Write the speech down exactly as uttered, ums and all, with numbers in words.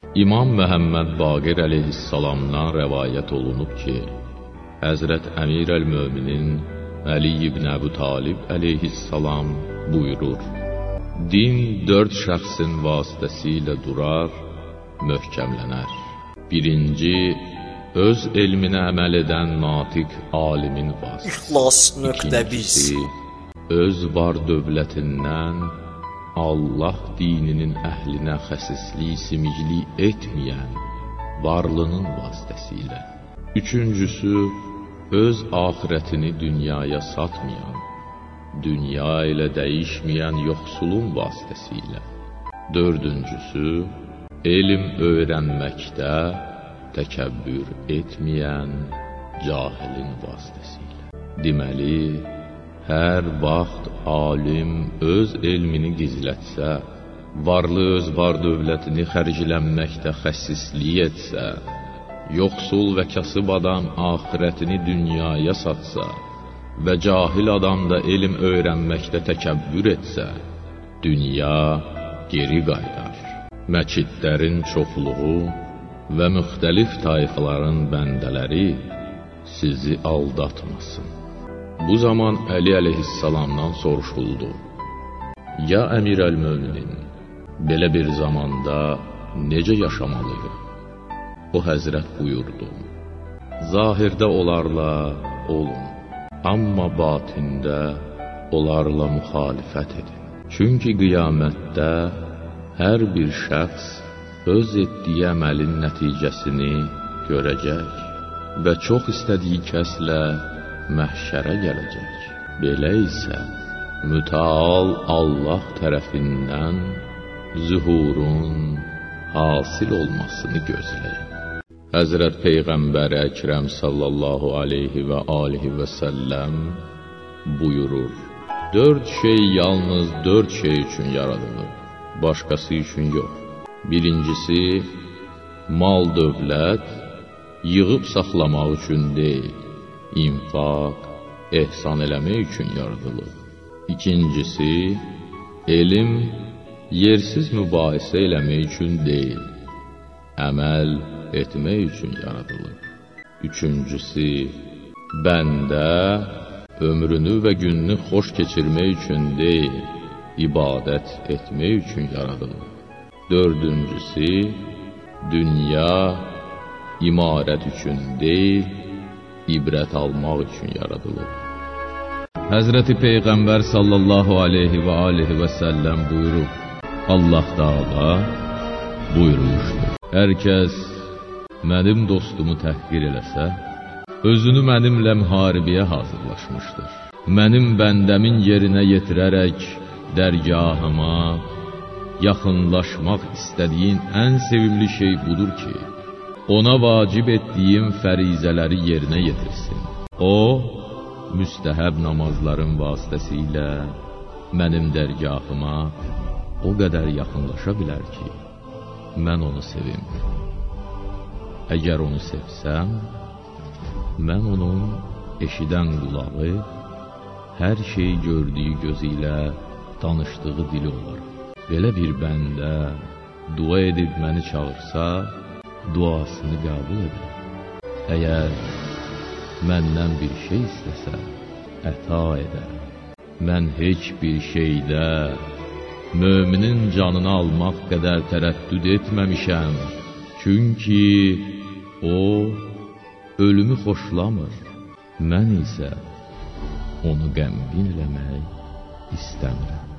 İmam Məhəmməd Baqir əleyhissalamdan rəvayət olunub ki, Həzrət Əmir əl-Möminin Əli ibn Əbu Talib əleyhissalam buyurur: din dörd şəxsin vasitəsilə durar, möhkəmlənər. Birinci, öz elminə əməl edən natiq alimin vasitəsilə. İkincisi, öz var dövlətindən Allah dininin əhlinə xəsislik, simiclik etməyən varlının vasitəsilə. Üçüncüsü, öz axirətini dünyaya satmayan, dünya ilə dəyişməyən yoxsulun vasitəsilə. Dördüncüsü, elm öyrənməkdə təkəbbür etməyən cahilin vasitəsilə. Deməli, hər vaxt alim öz elmini gizlətsə, varlı öz var dövlətini xərclənməkdə xəsislik etsə, yoxsul və kasıb adam axirətini dünyaya satsa və cahil adam da elm öyrənməkdə təkəbbür etsə, dünya geri qayıdar. Məscidlərin çoxluğu və müxtəlif tayfaların bəndələri sizi aldatmasın. Bu zaman Əli əleyhissalamdan soruşuldu: ya Əmir əl-Möminin, belə bir zamanda necə yaşamalıyıq? O həzrət buyurdu: zahirdə onlarla olun, amma batində onlarla müxalifət edin. Çünki qiyamətdə hər bir şəxs öz etdiyi əməlin nəticəsini görəcək və çox istədiyi kəslə məhşərə gələcək. Belə isə mütəal Allah tərəfindən zühurun hasil olmasını gözləyin. Həzrət Peyğəmbər Əkrəm sallallahu aleyhi və alihi və səlləm buyurur: dörd şey yalnız dörd şey üçün yaradılır, başqası üçün yox. Birincisi, mal dövlət yığıb saxlamaq üçün deyil, infaq, ehsan eləmək üçün yaradılır. İkincisi, elm yersiz mübahisə eləmək üçün deyil, əməl etmək üçün yaradılır. Üçüncüsü, bəndə ömrünü və gününü xoş keçirmək üçün deyil, ibadət etmək üçün yaradılır. Dördüncüsü, dünya imarət üçün deyil, ibrət almaq üçün yaradılır. Həzrəti Peyğəmbər sallallahu aleyhi və alihi və səlləm buyurub, Allah Taala buyurmuşdur: hər kəs mənim dostumu təhqir eləsə, özünü mənimlə müharibəyə hazırlaşmışdır. Mənim bəndəmin yerinə yetirərək dərgahıma yaxınlaşmaq istədiyin ən sevimli şey budur ki, ona vacib etdiyim fərizələri yerinə yetirsin. O, müstəhəb namazların vasitəsilə mənim dərgahıma o qədər yaxınlaşa bilər ki, mən onu sevim. Əgər onu sevsəm, mən onun eşidən qulağı, hər şey gördüyü gözü ilə danışdığı dili olaram. Belə bir bəndə dua edib məni çağırsa, duasını qəbul edirəm. Əgər məndən bir şey istəsə, əta edərəm. Mən heç bir şeydə möminin canını almaq qədər tərəddüd etməmişəm. Çünki o, ölümü xoşlamır. Mən isə onu qəmgin eləmək istəmirəm.